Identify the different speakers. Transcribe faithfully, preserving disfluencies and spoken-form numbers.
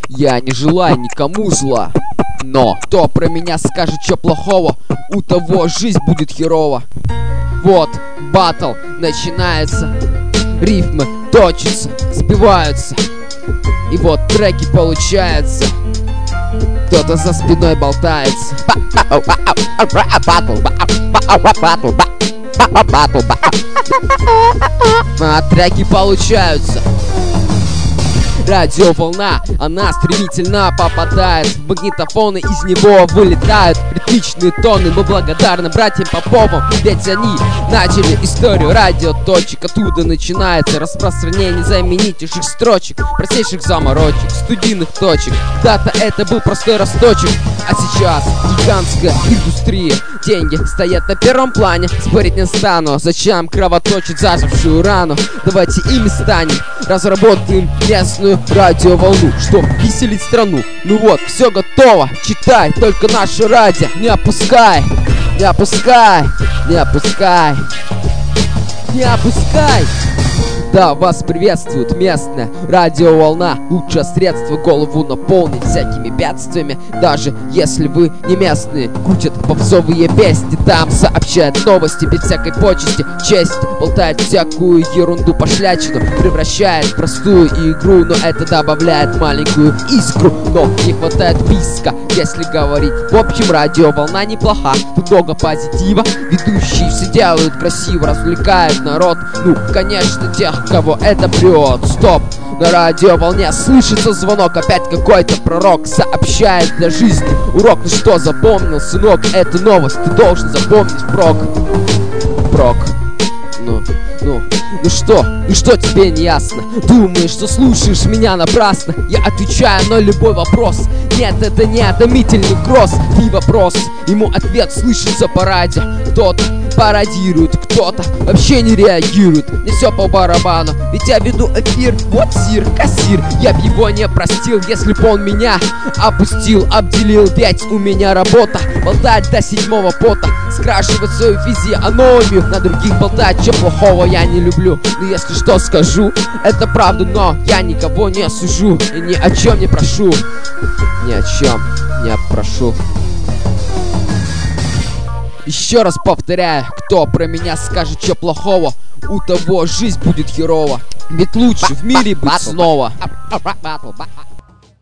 Speaker 1: Я не желаю никому зла, но кто про меня скажет чё плохого, у того жизнь будет херова. Вот, батл начинается, рифмы точатся, сбиваются, и вот треки получаются. Кто-то за спиной болтается. А треки получаются. Радиоволна, она стремительно попадает в магнитофоны, из него вылетают ритмичные тоны. Мы благодарны братьям Поповым, ведь они начали историю радиоточек. Оттуда начинается распространение незаменитейших строчек, простейших заморочек, студийных точек. Когда-то это был простой росточек, а сейчас гигантская индустрия. Деньги стоят на первом плане, спорить не стану. Зачем кровоточить зажившую рану? Давайте ими станем, разработаем местную радиоволну, чтоб веселить страну. Ну вот, все готово, читай только наше радио. Не опускай, не опускай, не опускай, не опускай. Да, вас приветствует местная радиоволна. Лучшее средство голову наполнить всякими бедствиями. Даже если вы не местные, крутят попсовые песни, там сообщают новости без всякой почести. Честь болтает всякую ерунду, пошлячину превращает в простую игру, но это добавляет маленькую искру. Но не хватает писка, если говорить. В общем, радиоволна неплоха, тут много позитива. Ведущие все делают красиво, развлекают народ. Ну, конечно, тех, кого это прет. Стоп! На радиоволне слышится звонок. Опять какой-то пророк сообщает для жизни урок. Ну что, запомнил, сынок, эту новость ты должен запомнить впрок. Прок. Ну, ну, ну что? Ну что тебе не ясно? Думаешь, что слушаешь меня напрасно? Я отвечаю на любой вопрос. Нет, это не томительный кросс. Ты вопрос, ему ответ слышится по радио. Кто-то пародирует, кто-то вообще не реагирует. Не все по барабану, ведь я веду эфир. Вот сир, кассир, я б его не простил, если б он меня опустил, обделил. Ведь у меня работа болтать до седьмого пота, скрашивать свою физиономию, на других болтать, чё плохого я не люблю. Но если что скажу, это правда, но я никого не осужу и ни о чем не прошу. Ни о чем не прошу. Еще раз повторяю, кто про меня скажет чё плохого, у того жизнь будет херова. Ведь лучше в мире быть снова.